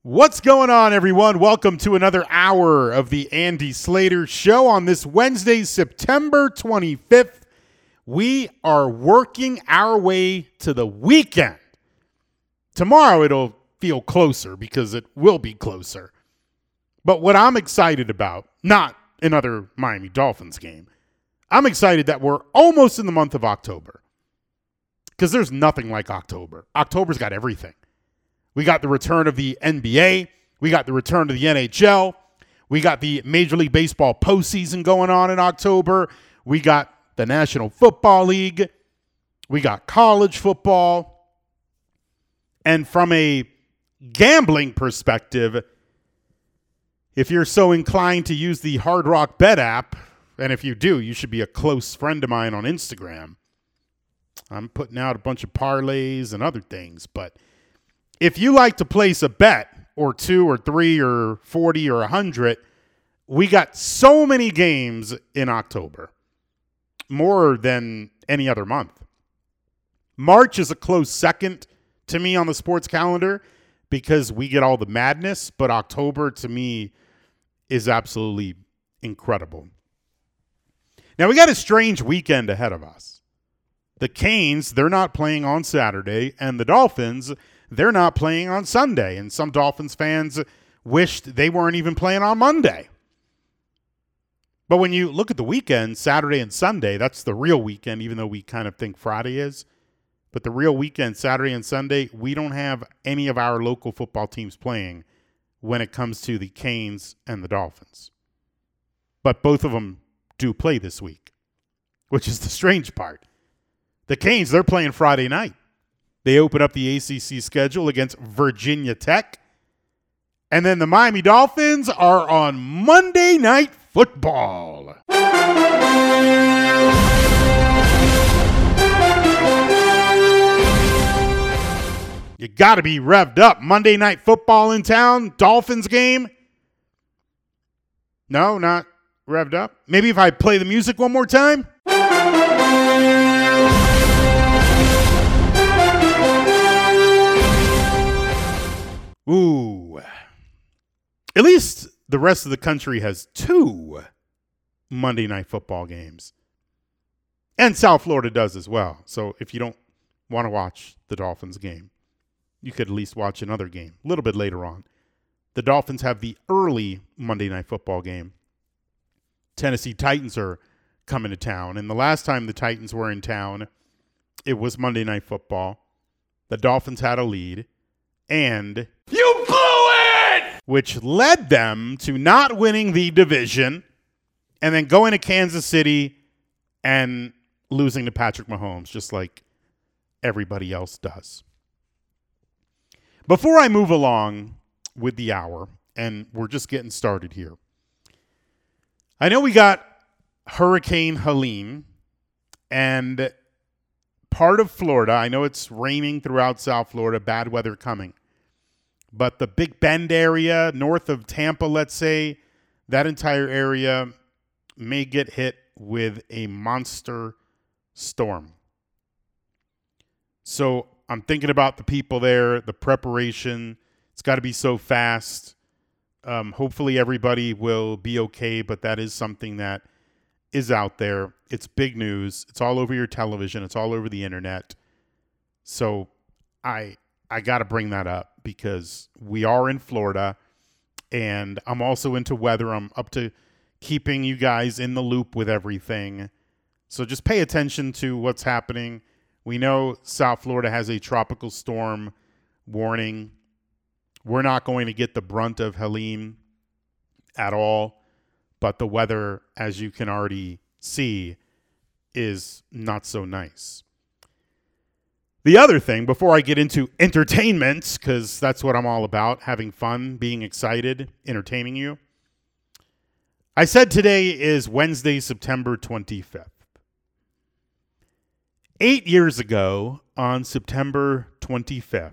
What's going on, everyone? Welcome to another hour of the Andy Slater Show on this Wednesday, September 25th. We are working our way to the weekend. Tomorrow it'll feel closer because it will be closer. But what I'm excited about, not another Miami Dolphins game, I'm excited that we're almost in the month of October. Because there's nothing like October. October's got everything. We got the return of the NBA. We got the return of the NHL. We got the Major League Baseball postseason going on in October. We got the National Football League. We got college football. And from a gambling perspective, if you're so inclined to use the Hard Rock Bet app, and if you do, you should be a close friend of mine on Instagram. I'm putting out a bunch of parlays and other things, but if you like to place a bet or two or three or 40 or 100, we got so many games in October, more than any other month. March is a close second to me on the sports calendar because we get all the madness, but October to me is absolutely incredible. Now, we got a strange weekend ahead of us. The Canes, they're not playing on Saturday, and the Dolphins, they're not playing on Sunday, and some Dolphins fans wished they weren't even playing on Monday. But when you look at the weekend, Saturday and Sunday, that's the real weekend, even though we kind of think Friday is. But the real weekend, Saturday and Sunday, we don't have any of our local football teams playing when it comes to the Canes and the Dolphins. But both of them do play this week, which is the strange part. The Canes, they're playing Friday night. They open up the ACC schedule against Virginia Tech. And then the Miami Dolphins are on Monday Night Football. You got to be revved up. Monday Night Football in town. Dolphins game. No, not revved up. Maybe if I play the music one more time. Ooh. At least the rest of the country has two Monday Night Football games. And South Florida does as well. So if you don't want to watch the Dolphins game, you could at least watch another game a little bit later on. The Dolphins have the early Monday Night Football game. Tennessee Titans are coming to town. And the last time the Titans were in town, it was Monday Night Football. The Dolphins had a lead. And you blew it! Which led them to not winning the division and then going to Kansas City and losing to Patrick Mahomes, just like everybody else does. Before I move along with the hour, and we're just getting started here, I know we got Hurricane Helene and part of Florida. I know it's raining throughout South Florida, bad weather coming. But the Big Bend area, north of Tampa, let's say, that entire area may get hit with a monster storm. So I'm thinking about the people there, the preparation. It's got to be so fast. Hopefully everybody will be okay, but that is something that is out there. It's big news. It's all over your television. It's all over the internet. So I got to bring that up because we are in Florida, and I'm also into weather. I'm up to keeping you guys in the loop with everything. So just pay attention to what's happening. We know South Florida has a tropical storm warning. We're not going to get the brunt of Helene at all, but the weather, as you can already see, is not so nice. The other thing, before I get into entertainment, because that's what I'm all about, having fun, being excited, entertaining you, I said today is Wednesday, September 25th. 8 years ago, on September 25th,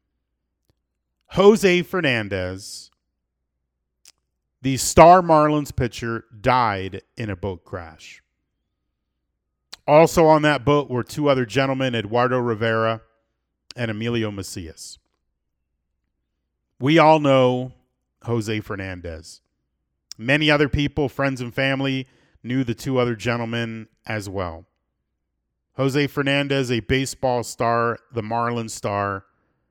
Jose Fernandez, the star Marlins pitcher, died in a boat crash. Also on that boat were two other gentlemen, Eduardo Rivera and Emilio Macias. We all know Jose Fernandez. Many other people, friends and family, knew the two other gentlemen as well. Jose Fernandez, a baseball star, the Marlins star,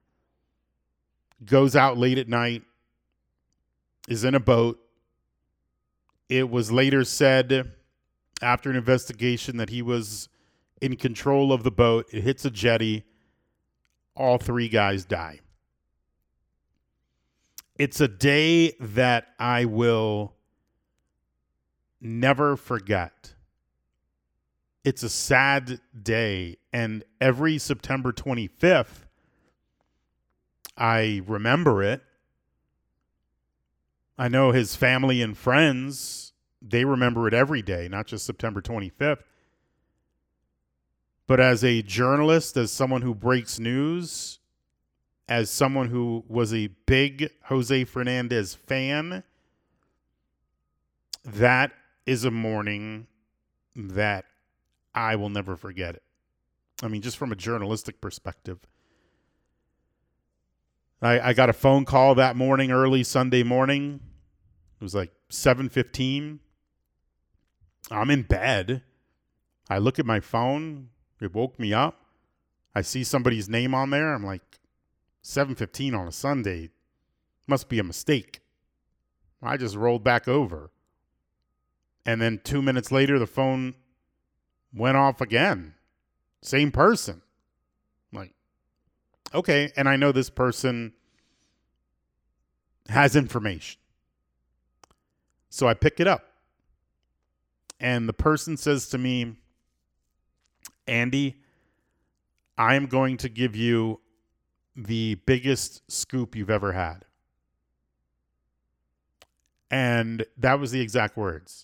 goes out late at night, is in a boat. It was later said after an investigation that he was in control of the boat. It hits a jetty. All three guys die. It's a day that I will never forget. It's a sad day. And every September 25th, I remember it. I know his family and friends, they remember it every day, not just September 25th. But as a journalist, as someone who breaks news, as someone who was a big Jose Fernandez fan, that is a morning that I will never forget it. I mean, just from a journalistic perspective. I got a phone call that morning, early Sunday morning. It was like 7:15. I'm in bed. I look at my phone. It woke me up. I see somebody's name on there. I'm like, 7:15 on a Sunday. Must be a mistake. I just rolled back over. And then 2 minutes later, the phone went off again. Same person. I'm like, okay. And I know this person has information. So I pick it up. And the person says to me, Andy, I am going to give you the biggest scoop you've ever had. And that was the exact words.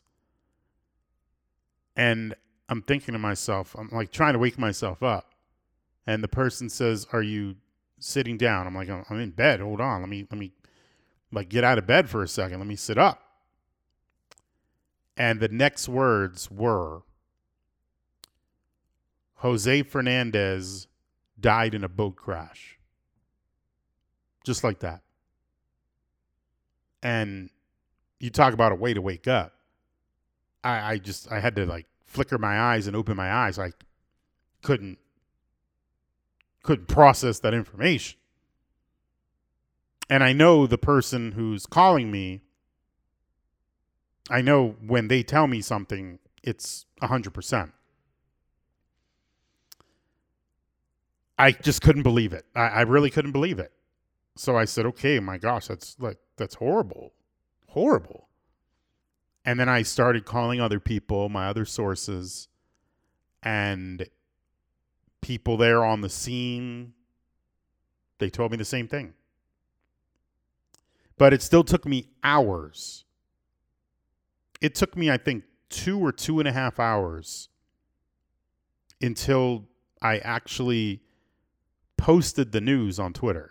And I'm thinking to myself, I'm like trying to wake myself up. And the person says, are you sitting down? I'm like, I'm in bed. Hold on. Let me like get out of bed for a second. Let me sit up. And the next words were, Jose Fernandez died in a boat crash. Just like that. And you talk about a way to wake up. I had to like flicker my eyes and open my eyes. I couldn't process that information. And I know the person who's calling me, I know when they tell me something, it's 100%. I just couldn't believe it. I really couldn't believe it. So I said, okay, my gosh, that's horrible. Horrible. And then I started calling other people, my other sources, and people there on the scene, they told me the same thing. But it still took me hours. It took me, I think, 2 or 2.5 hours until I actually posted the news on Twitter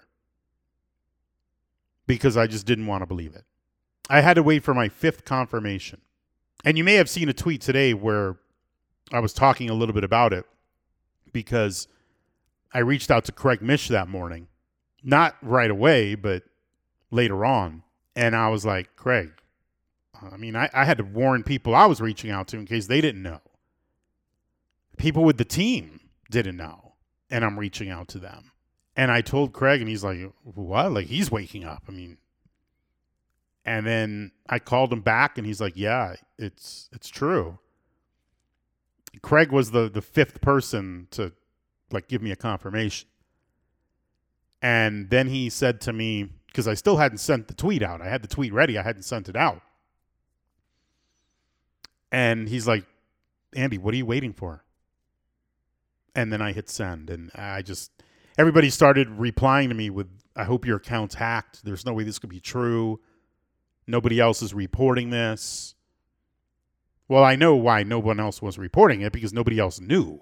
because I just didn't want to believe it. I had to wait for my 5th confirmation. And you may have seen a tweet today where I was talking a little bit about it because I reached out to Craig Mish that morning. Not right away, but later on. And I was like, Craig, I mean, I had to warn people I was reaching out to in case they didn't know. People with the team didn't know. And I'm reaching out to them. And I told Craig, and he's like, what? Like, he's waking up. I mean, and then I called him back, and he's like, yeah, it's true. Craig was the 5th person to, like, give me a confirmation. And then he said to me, because I still hadn't sent the tweet out. I had the tweet ready. I hadn't sent it out. And he's like, Andy, what are you waiting for? And then I hit send, and everybody started replying to me with, I hope your account's hacked. There's no way this could be true. Nobody else is reporting this. Well, I know why no one else was reporting it, because nobody else knew.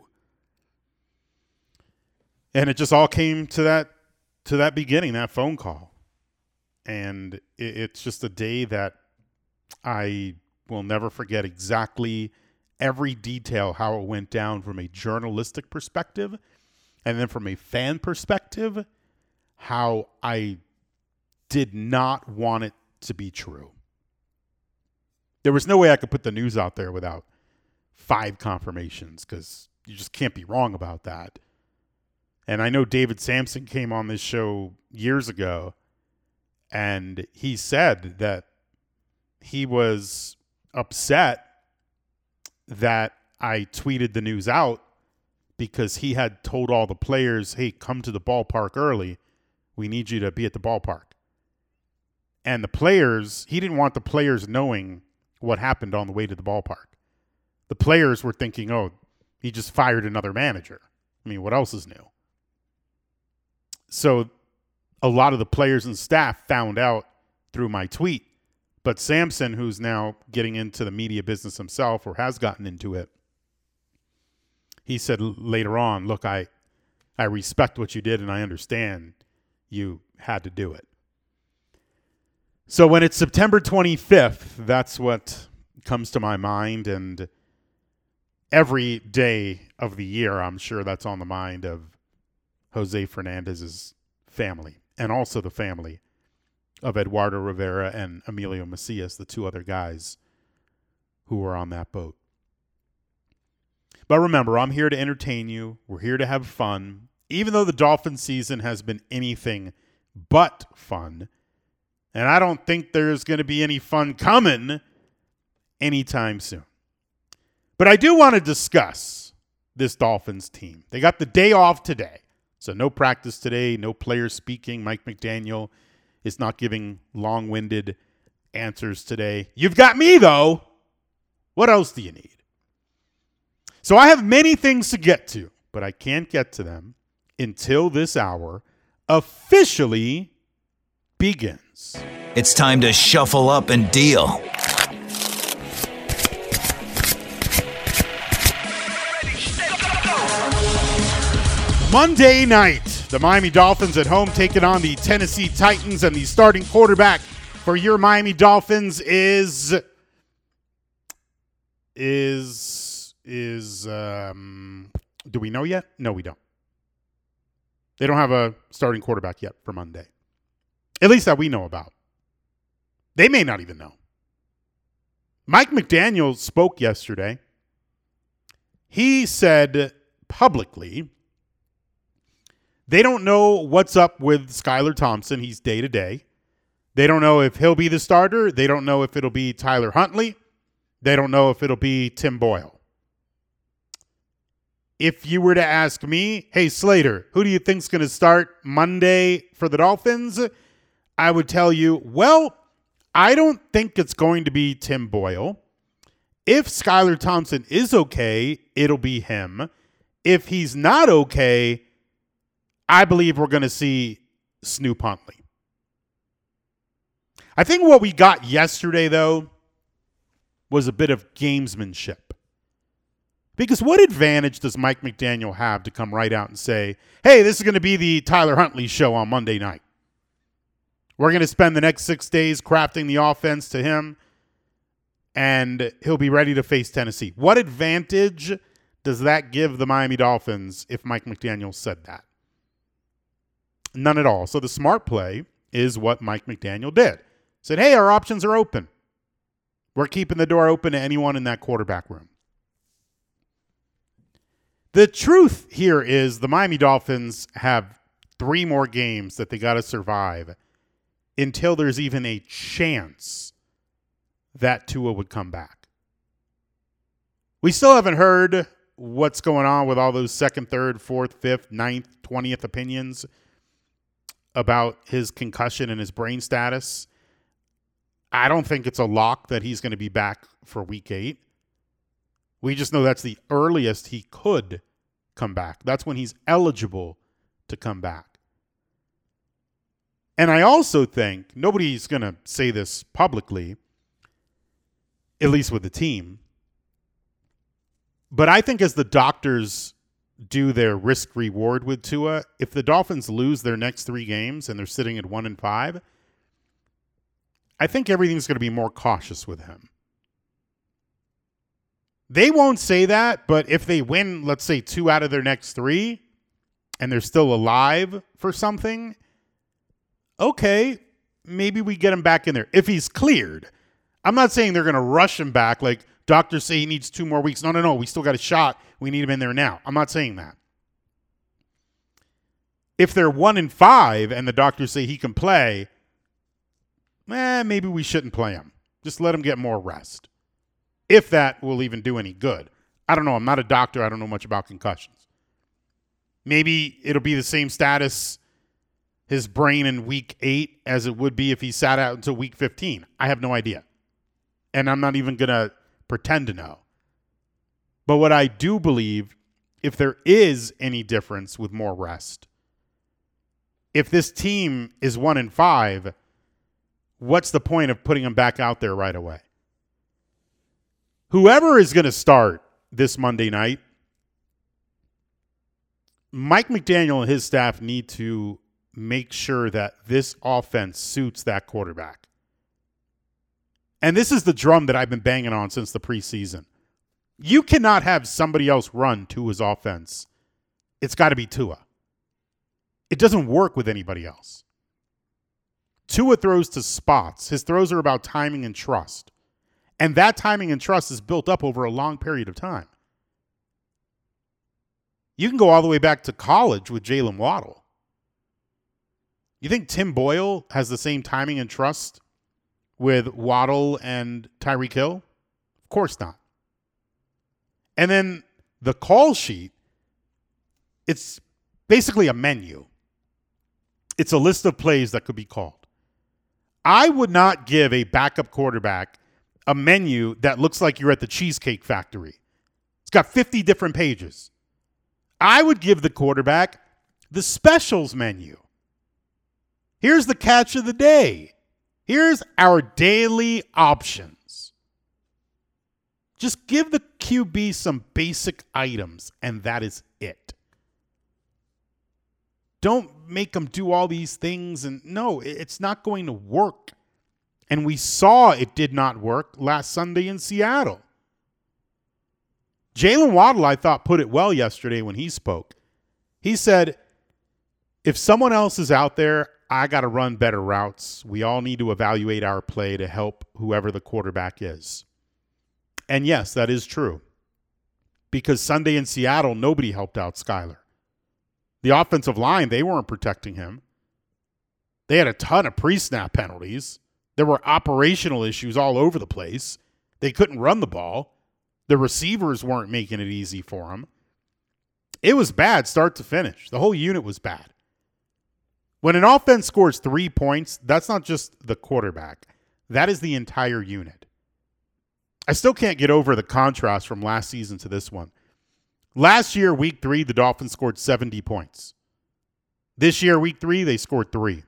And it just all came to that beginning, that phone call. And it's just a day that I will never forget exactly every detail, how it went down from a journalistic perspective, and then from a fan perspective, how I did not want it to be true. There was no way I could put the news out there without 5 confirmations because you just can't be wrong about that. And I know David Samson came on this show years ago, and he said that he was upset that I tweeted the news out because he had told all the players, hey, come to the ballpark early. We need you to be at the ballpark. And the players, he didn't want the players knowing what happened on the way to the ballpark. The players were thinking, oh, he just fired another manager. I mean, what else is new? So a lot of the players and staff found out through my tweet. But Samson, who's now getting into the media business himself or has gotten into it, he said later on, look, I respect what you did and I understand you had to do it. So when it's September 25th, that's what comes to my mind. And every day of the year, I'm sure that's on the mind of Jose Fernandez's family and also the family of Eduardo Rivera and Emilio Macias, the 2 other guys who were on that boat. But remember, I'm here to entertain you. We're here to have fun. Even though the Dolphin season has been anything but fun, and I don't think there's going to be any fun coming anytime soon. But I do want to discuss this Dolphins team. They got the day off today. So no practice today, no players speaking. Mike McDaniel is not giving long-winded answers today. You've got me, though. What else do you need? So I have many things to get to, but I can't get to them until this hour officially begins. It's time to shuffle up and deal. Monday night, the Miami Dolphins at home taking on the Tennessee Titans, and the starting quarterback for your Miami Dolphins is do we know yet? No, we don't. They don't have a starting quarterback yet for Monday. At least that we know about. They may not even know. Mike McDaniel spoke yesterday. He said publicly they don't know what's up with Skylar Thompson. He's day-to-day. They don't know if he'll be the starter. They don't know if it'll be Tyler Huntley. They don't know if it'll be Tim Boyle. If you were to ask me, hey, Slater, who do you think's going to start Monday for the Dolphins? I would tell you, well, I don't think it's going to be Tim Boyle. If Skylar Thompson is okay, it'll be him. If he's not okay, I believe we're going to see Snoop Huntley. I think what we got yesterday, though, was a bit of gamesmanship. Because what advantage does Mike McDaniel have to come right out and say, hey, this is going to be the Tyler Huntley show on Monday night. We're going to spend the next 6 days crafting the offense to him, and he'll be ready to face Tennessee. What advantage does that give the Miami Dolphins if Mike McDaniel said that? None at all. So the smart play is what Mike McDaniel did. Said, hey, our options are open. We're keeping the door open to anyone in that quarterback room. The truth here is the Miami Dolphins have 3 more games that they got to survive until there's even a chance that Tua would come back. We still haven't heard what's going on with all those 2nd, 3rd, 4th, 5th, 9th, 20th opinions about his concussion and his brain status. I don't think it's a lock that he's going to be back for week 8. We just know that's the earliest he could come back. That's when he's eligible to come back. And I also think, nobody's going to say this publicly, at least with the team, but I think as the doctors do their risk-reward with Tua, if the Dolphins lose their next 3 games and they're sitting at 1-5, I think everything's going to be more cautious with him. They won't say that, but if they win, let's say 2 out of their next 3, and they're still alive for something, okay, maybe we get him back in there if he's cleared. I'm not saying they're going to rush him back like doctors say he needs 2 more weeks. No. We still got a shot. We need him in there now. I'm not saying that. If they're 1-5 and the doctors say he can play, maybe we shouldn't play him. Just let him get more rest. If that will even do any good. I don't know. I'm not a doctor. I don't know much about concussions. Maybe it'll be the same status, his brain in week 8, as it would be if he sat out until week 15. I have no idea. And I'm not even going to pretend to know. But what I do believe, if there is any difference with more rest, if this team is 1-5, what's the point of putting him back out there right away? Whoever is going to start this Monday night, Mike McDaniel and his staff need to make sure that this offense suits that quarterback. And this is the drum that I've been banging on since the preseason. You cannot have somebody else run to his offense. It's got to be Tua. It doesn't work with anybody else. Tua throws to spots. His throws are about timing and trust. And that timing and trust is built up over a long period of time. You can go all the way back to college with Jalen Waddle. You think Tim Boyle has the same timing and trust with Waddle and Tyreek Hill? Of course not. And then the call sheet, it's basically a menu. It's a list of plays that could be called. I would not give a backup quarterback a menu that looks like you're at the Cheesecake Factory. It's got 50 different pages. I would give the quarterback the specials menu. Here's the catch of the day. Here's our daily options. Just give the QB some basic items, and that is it. Don't make them do all these things. And no, it's not going to work. And we saw it did not work last Sunday in Seattle. Jalen Waddle, I thought, put it well yesterday when he spoke. He said, if someone else is out there, I got to run better routes. We all need to evaluate our play to help whoever the quarterback is. And yes, that is true. Because Sunday in Seattle, nobody helped out Skyler. The offensive line, they weren't protecting him. They had a ton of pre-snap penalties. There were operational issues all over the place. They couldn't run the ball. The receivers weren't making it easy for him. It was bad start to finish. The whole unit was bad. When an offense scores 3 points, that's not just the quarterback. That is the entire unit. I still can't get over the contrast from last season to this one. Last year, week 3, the Dolphins scored 70 points. This year, week 3, they scored 3.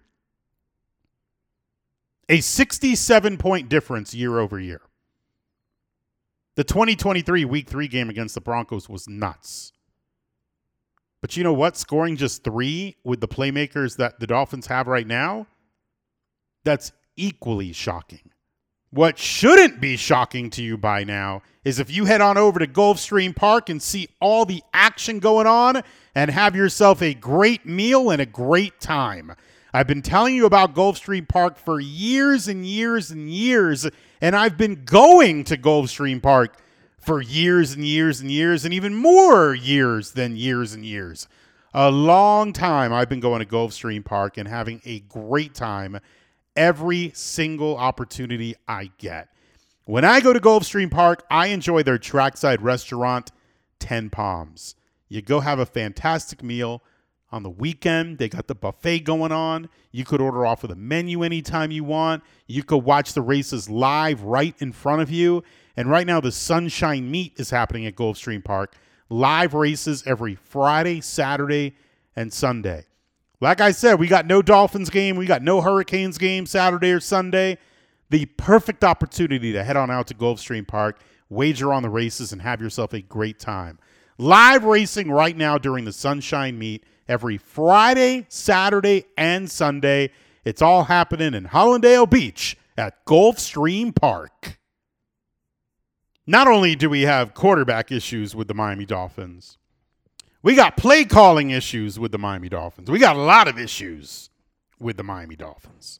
A 67-point difference year over year. The 2023 week 3 game against the Broncos was nuts. But you know what? Scoring just 3 with the playmakers that the Dolphins have right now, that's equally shocking. What shouldn't be shocking to you by now is if you head on over to Gulfstream Park and see all the action going on and have yourself a great meal and a great time. I've been telling you about Gulfstream Park for years and years and years, and I've been going to Gulfstream Park for years and years and years, and even more years than years and years. A long time I've been going to Gulfstream Park and having a great time every single opportunity I get. When I go to Gulfstream Park, I enjoy their trackside restaurant, 10 Palms. You go have a fantastic meal. On the weekend, they got the buffet going on. You could order off of the menu anytime you want. You could watch the races live right in front of you. And right now, the Sunshine Meet is happening at Gulfstream Park. Live races every Friday, Saturday, and Sunday. Like I said, we got no Dolphins game. We got no Hurricanes game Saturday or Sunday. The perfect opportunity to head on out to Gulfstream Park, wager on the races, and have yourself a great time. Live racing right now during the Sunshine Meet every Friday, Saturday, and Sunday. It's all happening in Hollandale Beach at Gulfstream Park. Not only do we have quarterback issues with the Miami Dolphins, we got play calling issues with the Miami Dolphins. We got a lot of issues with the Miami Dolphins.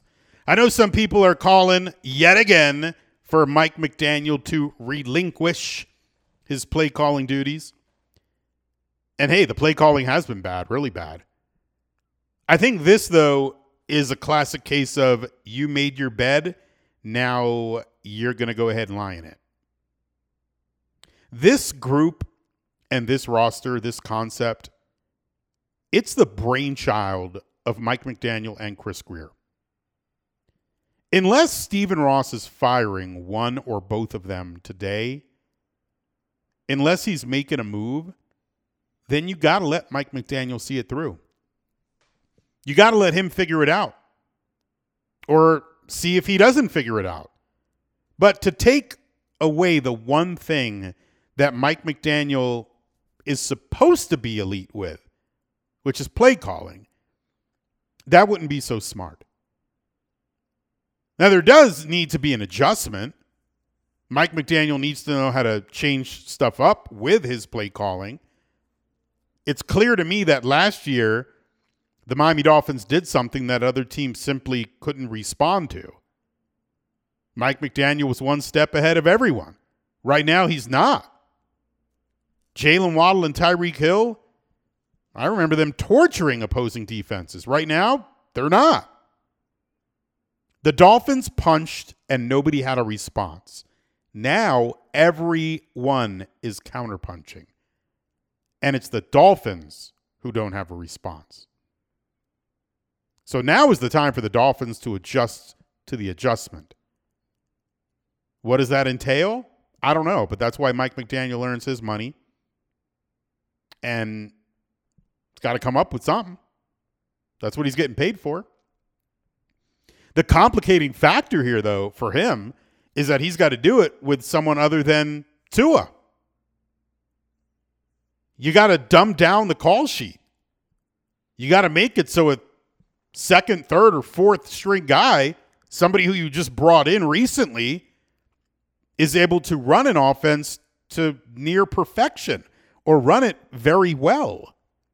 I know some people are calling yet again for Mike McDaniel to relinquish his play calling duties. And hey, the play calling has been bad, really bad. I think this, though, is a classic case of you made your bed, now you're going to go ahead and lie in it. This group and this roster, this concept, it's the brainchild of Mike McDaniel and Chris Grier. Unless Stephen Ross is firing one or both of them today, unless he's making a move, then you got to let Mike McDaniel see it through. You got to let him figure it out. Or see if he doesn't figure it out. But to take away the one thing that Mike McDaniel is supposed to be elite with, which is play calling, that wouldn't be so smart. Now, there does need to be an adjustment. Mike McDaniel needs to know how to change stuff up with his play calling. It's clear to me that last year, the Miami Dolphins did something that other teams simply couldn't respond to. Mike McDaniel was one step ahead of everyone. Right now, he's not. Jalen Waddle and Tyreek Hill, I remember them torturing opposing defenses. Right now, they're not. The Dolphins punched and nobody had a response. Now, everyone is counterpunching. And it's the Dolphins who don't have a response. So now is the time for the Dolphins to adjust to the adjustment. What does that entail? I don't know, but that's why Mike McDaniel earns his money. And he's got to come up with something. That's what he's getting paid for. The complicating factor here, though, for him is that he's got to do it with someone other than Tua. You got to dumb down the call sheet. You got to make it so a second, third, or fourth string guy, somebody who you just brought in recently, is able to run an offense to near perfection or run it very well.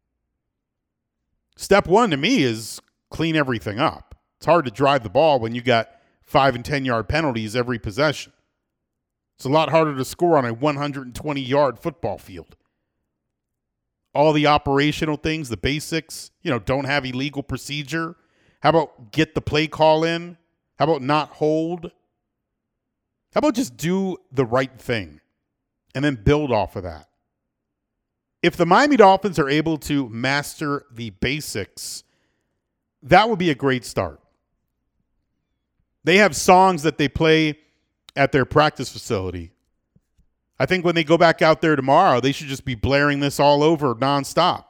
Step one to me is clean everything up. It's hard to drive the ball when you got 5 and 10 yard penalties every possession. It's a lot harder to score on a 120-yard football field. All the operational things, the basics, don't have illegal procedure. How about get the play call in? How about not hold? How about just do the right thing and then build off of that? If the Miami Dolphins are able to master the basics, that would be a great start. They have songs that they play at their practice facility. I think when they go back out there tomorrow, they should just be blaring this all over nonstop.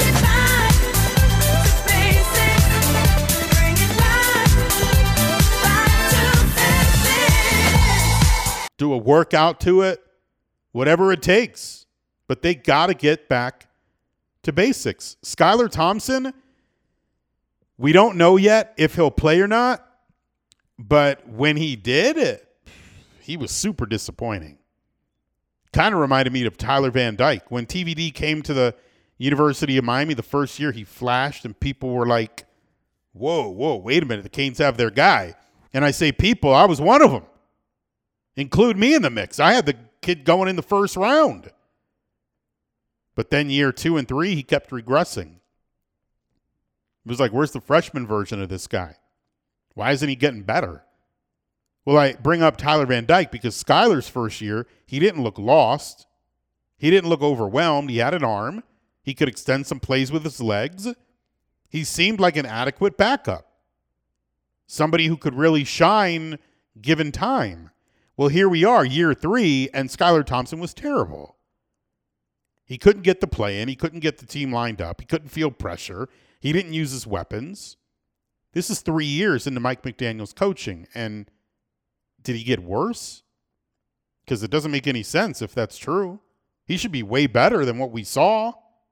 Do a workout to it, whatever it takes. But they got to get back to basics. Skylar Thompson, we don't know yet if he'll play or not. But when he did, he was super disappointing. Kind of reminded me of Tyler Van Dyke. When TVD came to the University of Miami the first year, he flashed and people were like, whoa, wait a minute. The Canes have their guy. And I say people, I was one of them. Include me in the mix. I had the kid going in the first round. But then year 2 and 3, he kept regressing. It was like, where's the freshman version of this guy? Why isn't he getting better? Well, I bring up Tyler Van Dyke because Skylar's first year, he didn't look lost. He didn't look overwhelmed. He had an arm. He could extend some plays with his legs. He seemed like an adequate backup. Somebody who could really shine given time. Well, here we are, year 3, and Skylar Thompson was terrible. He couldn't get the play in. He couldn't get the team lined up. He couldn't feel pressure. He didn't use his weapons. This is 3 years into Mike McDaniel's coaching, and did he get worse? Because it doesn't make any sense if that's true. He should be way better than what we saw.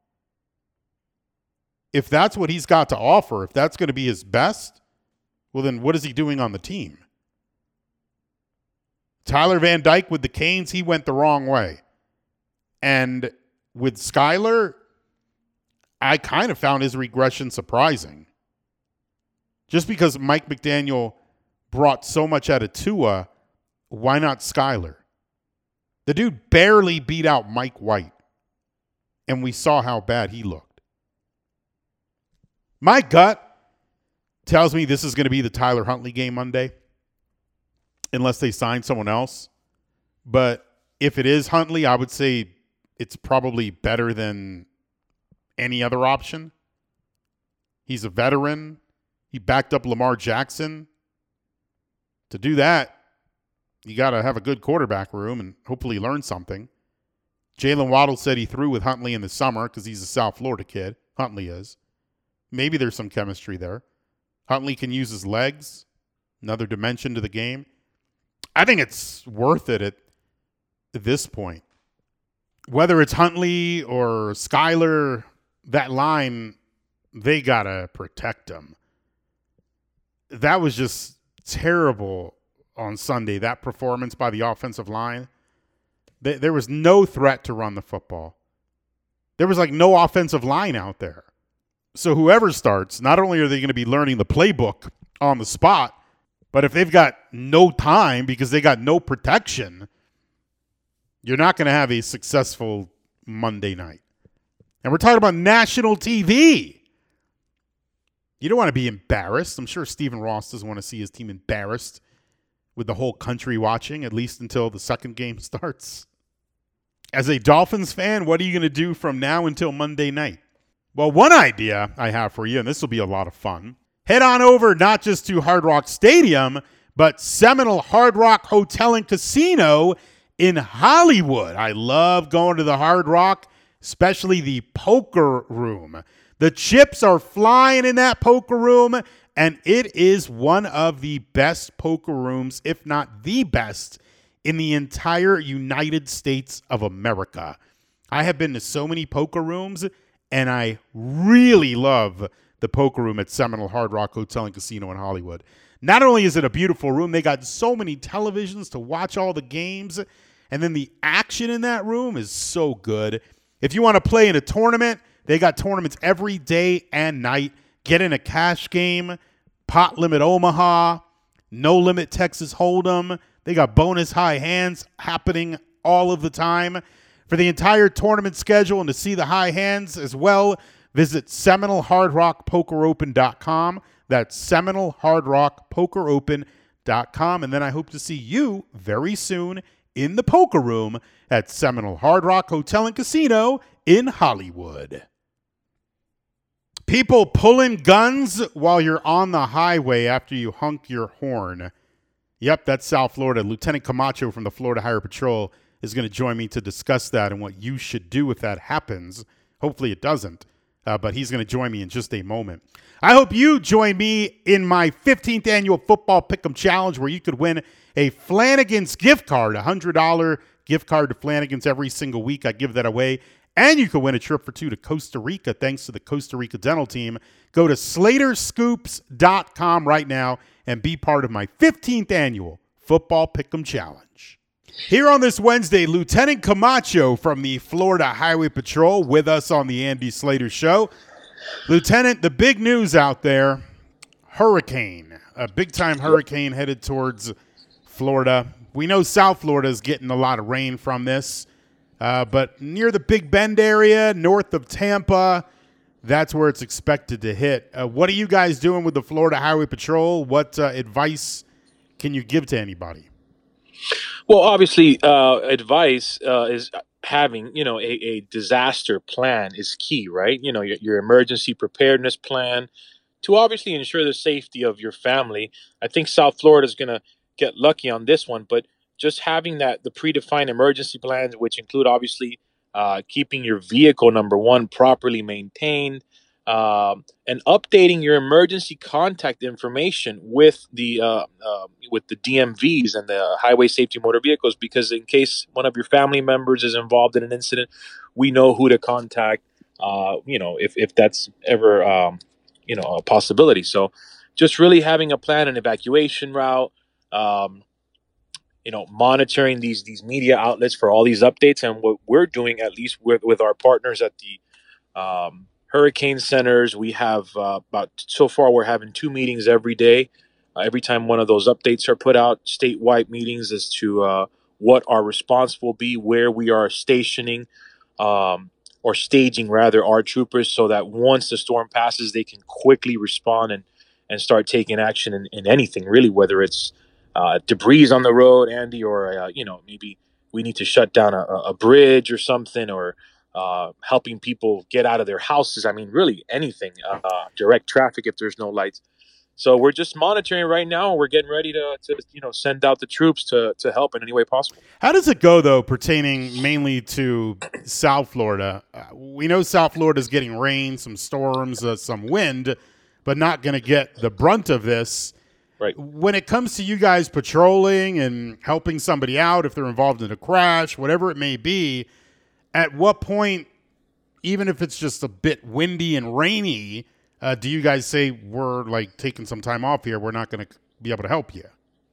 If that's what he's got to offer, if that's going to be his best, well, then what is he doing on the team? Tyler Van Dyke with the Canes, he went the wrong way. And with Skylar, I kind of found his regression surprising. Just because Mike McDaniel brought so much out of Tua, why not Skyler? The dude barely beat out Mike White, and we saw how bad he looked. My gut tells me this is going to be the Tyler Huntley game Monday, unless they sign someone else. But if it is Huntley, I would say it's probably better than any other option. He's a veteran. He backed up Lamar Jackson. To do that, you got to have a good quarterback room and hopefully learn something. Jalen Waddle said he threw with Huntley in the summer because he's a South Florida kid. Huntley is. Maybe there's some chemistry there. Huntley can use his legs, another dimension to the game. I think it's worth it at this point. Whether it's Huntley or Skyler, that line, they got to protect them. That was just terrible on Sunday, that performance by the offensive line. There was no threat to run the football. There was like no offensive line out there. So whoever starts, not only are they going to be learning the playbook on the spot, but if they've got no time because they got no protection, you're not going to have a successful Monday night. And we're talking about national TV. You don't want to be embarrassed. I'm sure Stephen Ross doesn't want to see his team embarrassed with the whole country watching, at least until the second game starts. As a Dolphins fan, what are you going to do from now until Monday night? Well, one idea I have for you, and this will be a lot of fun, head on over not just to Hard Rock Stadium, but Seminole Hard Rock Hotel and Casino in Hollywood. I love going to the Hard Rock, especially the poker room. The chips are flying in that poker room, and it is one of the best poker rooms, if not the best, in the entire United States of America. I have been to so many poker rooms, and I really love the poker room at Seminole Hard Rock Hotel and Casino in Hollywood. Not only is it a beautiful room, they got so many televisions to watch all the games, and then the action in that room is so good. If you want to play in a tournament, they got tournaments every day and night. Get in a cash game, Pot Limit Omaha, No Limit Texas Hold'em. They got bonus high hands happening all of the time. For the entire tournament schedule and to see the high hands as well, visit SeminoleHardRockPokerOpen.com. That's SeminoleHardRockPokerOpen.com. And then I hope to see you very soon in the poker room at Seminole Hard Rock Hotel and Casino in Hollywood. People pulling guns while you're on the highway after you honk your horn. Yep, that's South Florida. Lieutenant Camacho from the Florida Highway Patrol is going to join me to discuss that and what you should do if that happens. Hopefully it doesn't, but he's going to join me in just a moment. I hope you join me in my 15th annual Football Pick'em Challenge where you could win a Flanagan's gift card, a $100 gift card to Flanagan's every single week. I give that away. And you can win a trip for two to Costa Rica thanks to the Costa Rica Dental Team. Go to SlaterScoops.com right now and be part of my 15th annual Football Pick'em Challenge. Here on this Wednesday, Lieutenant Camacho from the Florida Highway Patrol with us on the Andy Slater Show. Lieutenant, the big news out there, hurricane, a big-time hurricane headed towards Florida. We know South Florida is getting a lot of rain from this. But near the Big Bend area, north of Tampa, that's where it's expected to hit. What are you guys doing with the Florida Highway Patrol? What advice can you give to anybody? Well, obviously, advice is having, a disaster plan is key, right? Your emergency preparedness plan to obviously ensure the safety of your family. I think South Florida is going to get lucky on this one, but just having the predefined emergency plans, which include obviously keeping your vehicle, number one, properly maintained, and updating your emergency contact information with the DMVs and the Highway Safety Motor Vehicles, because in case one of your family members is involved in an incident, we know who to contact. If that's ever a possibility. So, just really having a plan, an evacuation route. Monitoring these media outlets for all these updates, and what we're doing, at least with our partners at the hurricane centers, we have so far we're having 2 meetings every day Every time one of those updates are put out, statewide meetings as to what our response will be, where we are stationing or staging rather our troopers, so that once the storm passes, they can quickly respond and start taking action in anything really, whether it's debris on the road, Andy, or maybe we need to shut down a bridge or something, or helping people get out of their houses. I mean, really anything. Direct traffic if there's no lights. So we're just monitoring right now. We're getting ready to send out the troops to help in any way possible. How does it go, though, pertaining mainly to South Florida? We know South Florida is getting rain, some storms, some wind, but not going to get the brunt of this. Right. When it comes to you guys patrolling and helping somebody out if they're involved in a crash, whatever it may be, at what point, even if it's just a bit windy and rainy, do you guys say we're like taking some time off here? We're not going to be able to help you.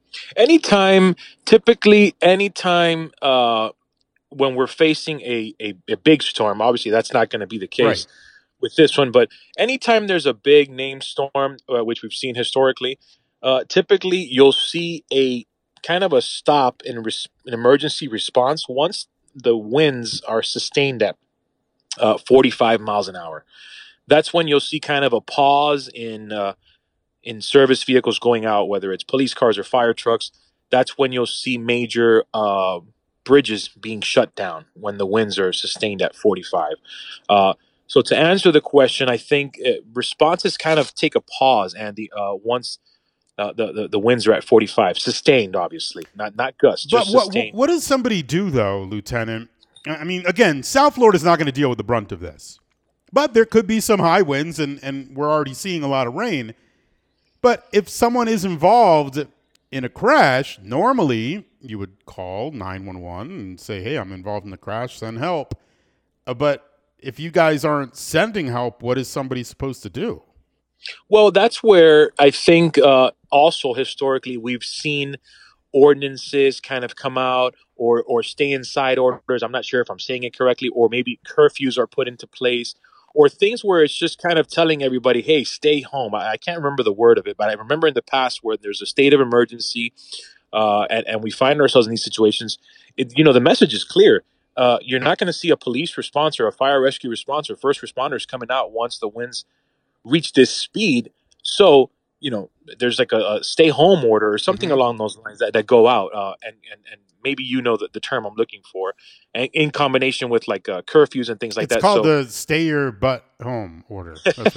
Typically anytime when we're facing a big storm, obviously that's not going to be the case with this one, but anytime there's a big name storm, which we've seen historically, typically you'll see a kind of a stop in an emergency response once the winds are sustained at 45 miles an hour. That's when you'll see kind of a pause in service vehicles going out, whether it's police cars or fire trucks. That's when you'll see major bridges being shut down when the winds are sustained at 45. So to answer the question, I think responses kind of take a pause, Andy, once the winds are at 45. Sustained, obviously, not gusts, just sustained. What does somebody do, though, Lieutenant? I mean, again, South Florida's not going to deal with the brunt of this. But there could be some high winds, and we're already seeing a lot of rain. But if someone is involved in a crash, normally you would call 911 and say, hey, I'm involved in the crash, send help. But if you guys aren't sending help, what is somebody supposed to do? Well, that's where I think also historically we've seen ordinances kind of come out or stay inside orders. I'm not sure if I'm saying it correctly, or maybe curfews are put into place, or things where it's just kind of telling everybody, hey, stay home. I can't remember the word of it, but I remember in the past where there's a state of emergency and we find ourselves in these situations. The message is clear. You're not going to see a police response or a fire rescue response or first responders coming out once the winds reach this speed. So, there's like a stay home order or something along those lines that go out. And maybe the term I'm looking for, and in combination with like curfews and things like that. It's called the stay your butt home order. That's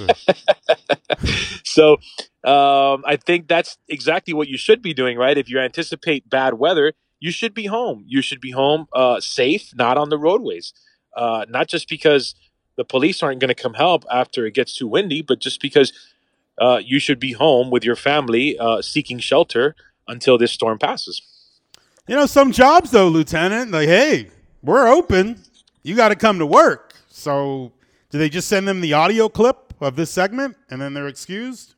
So I think that's exactly what you should be doing, right? If you anticipate bad weather, you should be home. You should be home safe, not on the roadways. Not just because the police aren't going to come help after it gets too windy, but just because you should be home with your family seeking shelter until this storm passes. Some jobs, though, Lieutenant, like, hey, we're open. You got to come to work. So do they just send them the audio clip of this segment and then they're excused?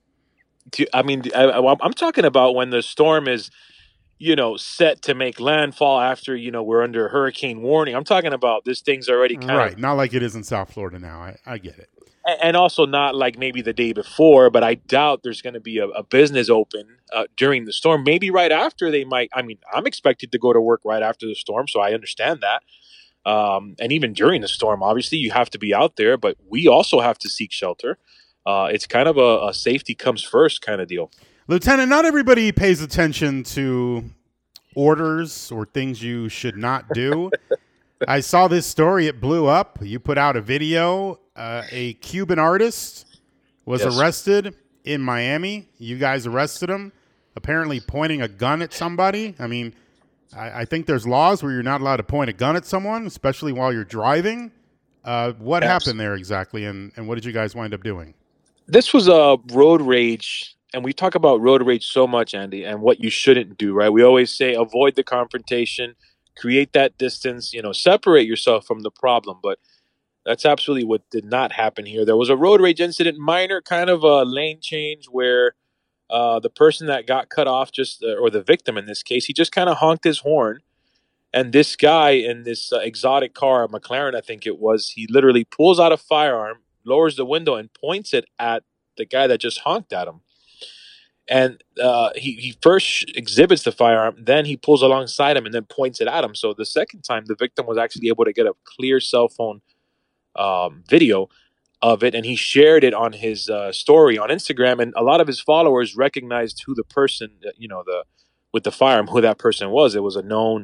I'm talking about when the storm is, set to make landfall after, we're under hurricane warning. I'm talking about this thing's already kind of... Not like it is in South Florida now. I get it. And also not like maybe the day before, but I doubt there's going to be a business open during the storm. Maybe right after they might. I mean, I'm expected to go to work right after the storm, so I understand that. And even during the storm, obviously, you have to be out there, but we also have to seek shelter. It's kind of a safety comes first kind of deal. Lieutenant, not everybody pays attention to orders or things you should not do. I saw this story. It blew up. You put out a video. A Cuban artist was arrested in Miami. You guys arrested him, apparently pointing a gun at somebody. I mean, I think there's laws where you're not allowed to point a gun at someone, especially while you're driving. What happened there exactly, and what did you guys wind up doing? This was a road rage, and we talk about road rage so much, Andy, and what you shouldn't do, right? We always say avoid the confrontation, create that distance, separate yourself from the problem, but that's absolutely what did not happen here. There was a road rage incident, minor kind of a lane change where the person that got cut off or the victim in this case, he just kind of honked his horn. And this guy in this exotic car, a McLaren, I think it was, he literally pulls out a firearm, lowers the window and points it at the guy that just honked at him. And he first exhibits the firearm, then he pulls alongside him and then points it at him. So the second time, the victim was actually able to get a clear cell phone video of it, and he shared it on his story on Instagram. And a lot of his followers recognized who the person, the with the firearm, who that person was. It was a known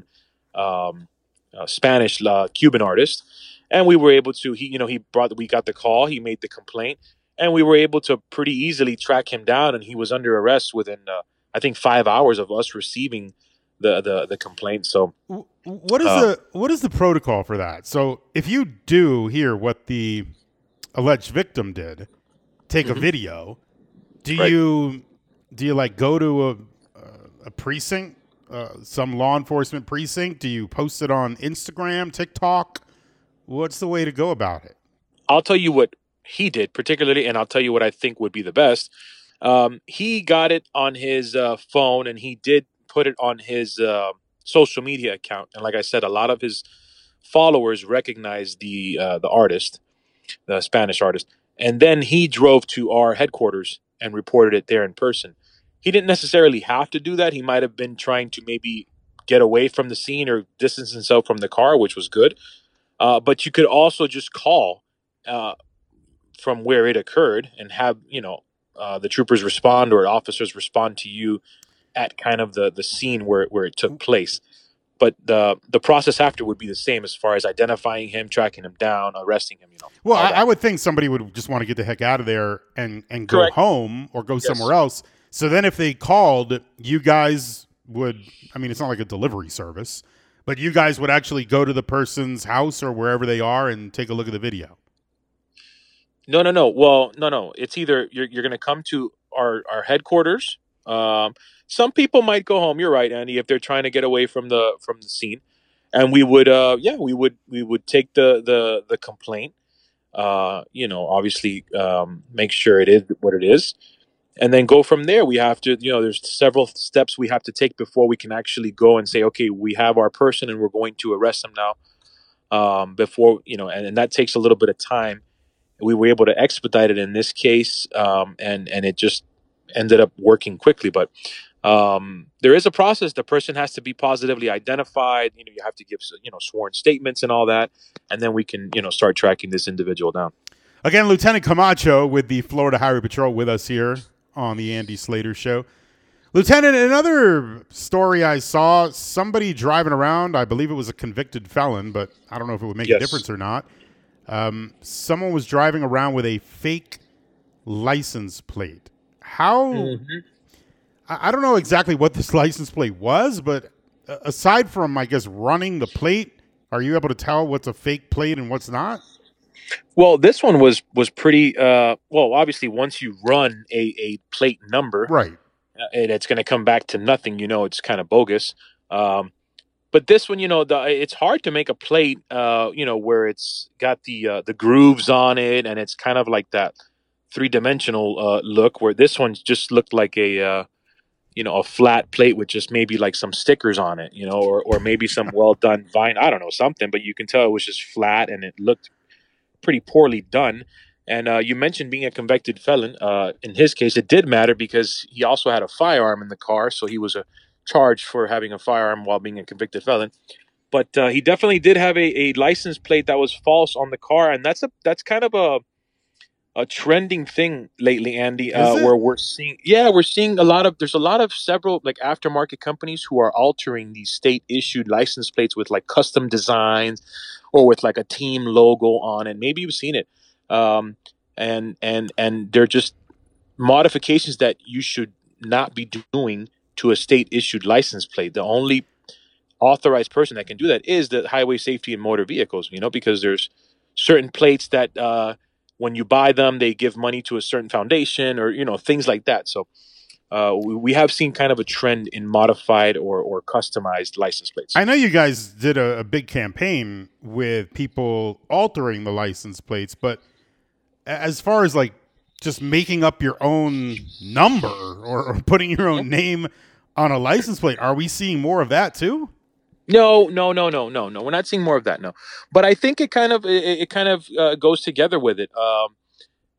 Spanish Cuban artist, and we were able to. We got the call, he made the complaint, and we were able to pretty easily track him down, and he was under arrest within I think 5 hours of us receiving the complaint. So what is the protocol for that? So if you do hear what the alleged victim did, take a video, do you like go to a precinct, some law enforcement precinct? Do you post it on Instagram, TikTok? What's the way to go about it? I'll tell you what he did particularly, and I'll tell you what I think would be the best. He got it on his phone, and he did put it on his social media account. And like I said, a lot of his followers recognized the artist, the Spanish artist. And then he drove to our headquarters and reported it there in person. He didn't necessarily have to do that. He might have been trying to maybe get away from the scene or distance himself from the car, which was good. But you could also just call from where it occurred and have, the troopers respond or officers respond to you at kind of the scene where it took place. But the process after would be the same as far as identifying him, tracking him down, arresting him. Well, I would think somebody would just want to get the heck out of there and go Correct. home or go somewhere else. So then if they called, you guys would, I mean, it's not like a delivery service, but you guys would actually go to the person's house or wherever they are and take a look at the video. No. Well, no. It's either you're going to come to our headquarters. Some people might go home. You're right, Andy, if they're trying to get away from the scene. And we would, we would take the complaint. Obviously, make sure it is what it is, and then go from there. We have to, there's several steps we have to take before we can actually go and say, okay, we have our person and we're going to arrest them now. Before, and that takes a little bit of time. We were able to expedite it in this case, and it just ended up working quickly. But there is a process. The person has to be positively identified. You have to give sworn statements and all that, and then we can start tracking this individual down. Again, Lieutenant Camacho with the Florida Highway Patrol with us here on the Andy Slater Show. Lieutenant, another story I saw, somebody driving around, I believe it was a convicted felon, but I don't know if it would make a difference or not. Someone was driving around with a fake license plate. How? Mm-hmm. I don't know exactly what this license plate was, but aside from, I guess, running the plate, are you able to tell what's a fake plate and what's not? Well, this one was pretty. Obviously, once you run a plate number, right, and it's going to come back to nothing. It's kind of bogus. But this one, it's hard to make a plate, where it's got the grooves on it, and it's kind of like that 3-dimensional look. Where this one just looked like a flat plate with just maybe like some stickers on it, or maybe some well done vine. I don't know, something, but you can tell it was just flat and it looked pretty poorly done. And you mentioned being a convicted felon. In his case, it did matter because he also had a firearm in the car, so he was charged for having a firearm while being a convicted felon. But he definitely did have a license plate that was false on the car, and that's kind of a trending thing lately, Andy, where we're seeing there's a lot of several like aftermarket companies who are altering these state issued license plates with like custom designs or with like a team logo on it. Maybe you've seen it. And they're just modifications that you should not be doing to a state issued license plate. The only authorized person that can do that is the Highway Safety and Motor Vehicles, because there's certain plates that, when you buy them, they give money to a certain foundation or, things like that. So we have seen kind of a trend in modified or customized license plates. I know you guys did a big campaign with people altering the license plates, but as far as like just making up your own number or putting your own name on a license plate, are we seeing more of that too? No. We're not seeing more of that. No, but I think it kind of goes together with it.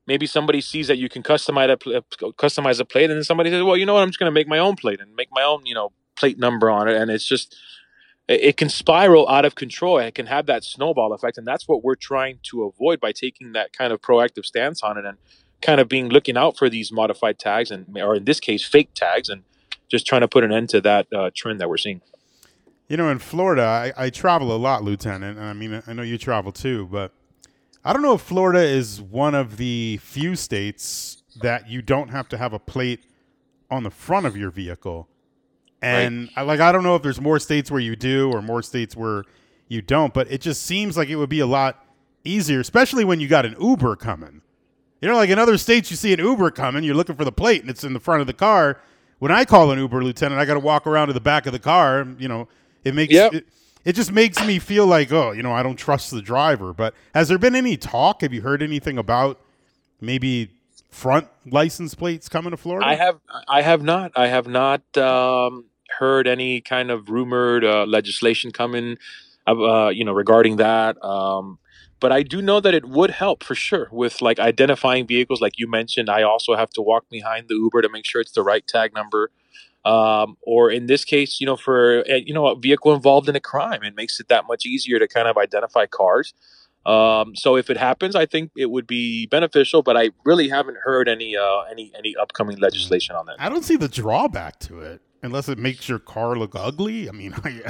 maybe somebody sees that you can customize a plate, and then somebody says, well, you know what, I'm just going to make my own plate and make my own, plate number on it. And it's just, it can spiral out of control. It can have that snowball effect. And that's what we're trying to avoid by taking that kind of proactive stance on it, and kind of looking out for these modified tags, or in this case, fake tags, and just trying to put an end to that trend that we're seeing. In Florida, I travel a lot, Lieutenant. I mean, I know you travel too, but I don't know if Florida is one of the few states that you don't have to have a plate on the front of your vehicle. And right. I don't know if there's more states where you do or more states where you don't, but it just seems like it would be a lot easier, especially when you got an Uber coming. Like in other states, you see an Uber coming, you're looking for the plate, and it's in the front of the car. When I call an Uber, Lieutenant, I got to walk around to the back of the car. It makes it just makes me feel like, I don't trust the driver. But has there been any talk? Have you heard anything about maybe front license plates coming to Florida? I have not heard any kind of rumored legislation coming, regarding that. But I do know that it would help for sure with identifying vehicles, like you mentioned. I also have to walk behind the Uber to make sure it's the right tag number. Or in this case, for a vehicle involved in a crime, it makes it that much easier to kind of identify cars. So if it happens, I think it would be beneficial, but I really haven't heard any upcoming legislation on that. I don't see the drawback to it unless it makes your car look ugly. I mean,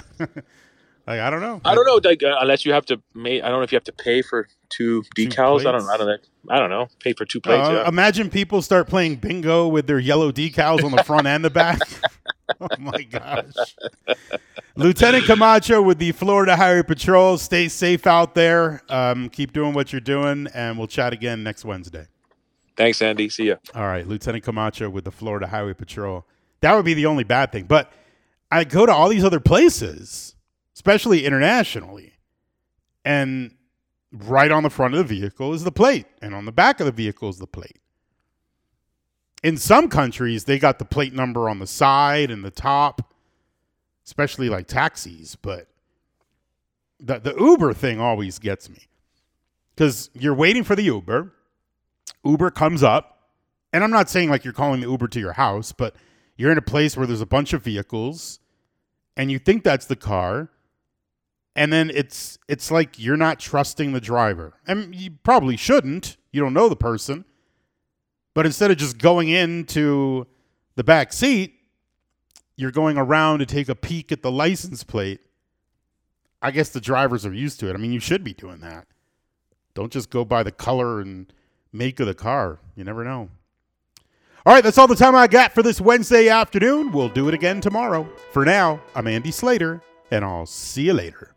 I don't know. I don't know. Unless you have to, I don't know if you have to pay for two decals. I don't know. Pay for two plates. Imagine people start playing bingo with their yellow decals on the front and the back. Oh my gosh. Lieutenant Camacho with the Florida Highway Patrol. Stay safe out there. Keep doing what you're doing, and we'll chat again next Wednesday. Thanks, Andy. See ya. All right, Lieutenant Camacho with the Florida Highway Patrol. That would be the only bad thing. But I go to all these other places, especially internationally, and right on the front of the vehicle is the plate, and on the back of the vehicle is the plate. In some countries, they got the plate number on the side and the top, especially like taxis. But the Uber thing always gets me, because you're waiting for the Uber. Uber comes up, and I'm not saying like you're calling the Uber to your house, but you're in a place where there's a bunch of vehicles, and you think that's the car. And then it's like you're not trusting the driver. And you probably shouldn't. You don't know the person. But instead of just going into the back seat, you're going around to take a peek at the license plate. I guess the drivers are used to it. I mean, you should be doing that. Don't just go by the color and make of the car. You never know. All right, that's all the time I got for this Wednesday afternoon. We'll do it again tomorrow. For now, I'm Andy Slater, and I'll see you later.